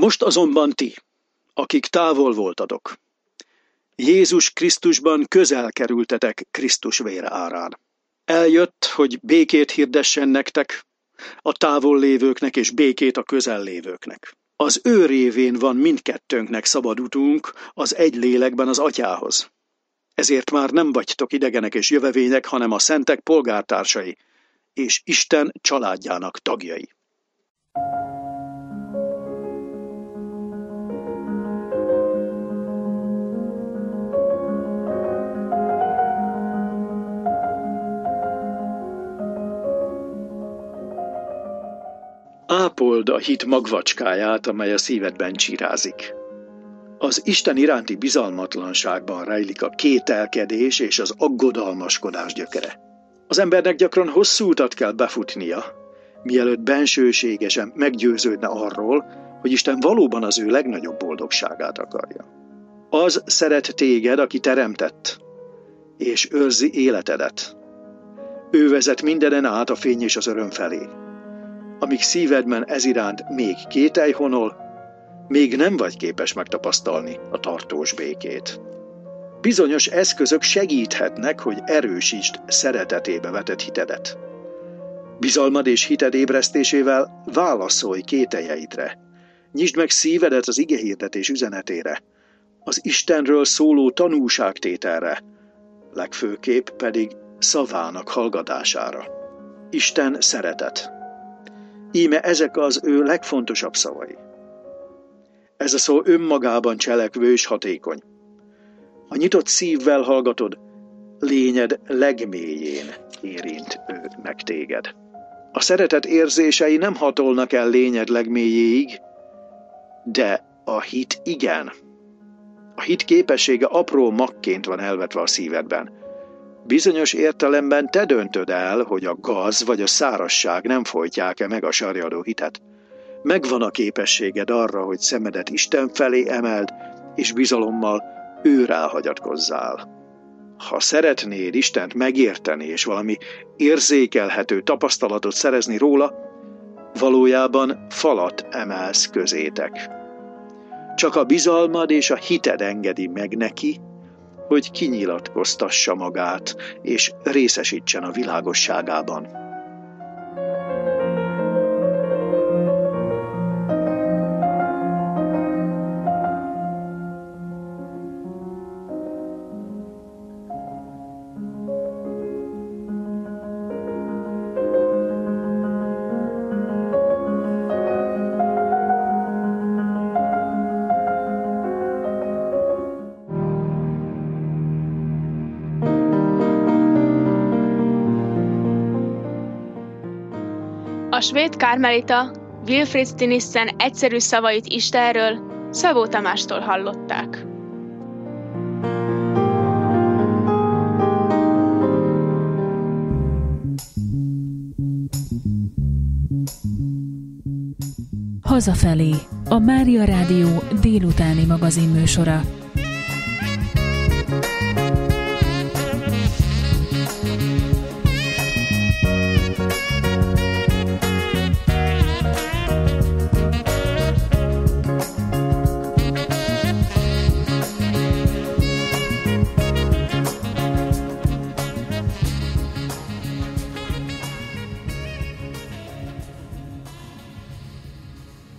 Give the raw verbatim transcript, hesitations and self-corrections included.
Most azonban ti, akik távol voltatok, Jézus Krisztusban közel kerültetek Krisztus vére árán. Eljött, hogy békét hirdessen nektek, a távol lévőknek és békét a közel lévőknek. Az ő révén van mindkettőnknek szabad utunk az egy lélekben az Atyához. Ezért már nem vagytok idegenek és jövevények, hanem a szentek polgártársai, és Isten családjának tagjai. Ápold a hit magvacskáját, amely a szívedben csirázik. Az Isten iránti bizalmatlanságban rejlik a kételkedés és az aggodalmaskodás gyökere. Az embernek gyakran hosszú utat kell befutnia, mielőtt bensőségesen meggyőződne arról, hogy Isten valóban az ő legnagyobb boldogságát akarja. Az szeret téged, aki teremtett, és őrzi életedet. Ő vezet mindenen át a fény és az öröm felé. Amíg szívedben eziránt még kételj honol, még nem vagy képes megtapasztalni a tartós békét. Bizonyos eszközök segíthetnek, hogy erősítsd szeretetébe vetett hitedet. Bizalmad és hited ébresztésével válaszolj kételjeidre. Nyisd meg szívedet az igehirdetés üzenetére, az Istenről szóló tanúságtételre, legfőképp pedig szavának hallgatására. Isten szeretet. Íme ezek az ő legfontosabb szavai. Ez a szó önmagában cselekvő és hatékony. Ha nyitott szívvel hallgatod, lényed legmélyén érint ő meg téged. A szeretet érzései nem hatolnak el lényed legmélyéig, de a hit igen. A hit képessége apró magként van elvetve a szívedben. Bizonyos értelemben te döntöd el, hogy a gaz vagy a szárazság nem folytják-e meg a sarjadó hitet. Megvan a képességed arra, hogy szemedet Isten felé emeld, és bizalommal őrá hagyatkozzál. Ha szeretnéd Istent megérteni, és valami érzékelhető tapasztalatot szerezni róla, valójában falat emelsz közétek. Csak a bizalmad és a hited engedi meg neki, hogy kinyilatkoztassa magát, és részesítsen a világosságában. A svéd kármelita Wilfrid Stinissen egyszerű szavait Istenről Szabó Tamástól hallották. Hazafelé, a Mária Rádió délutáni magazinműsora.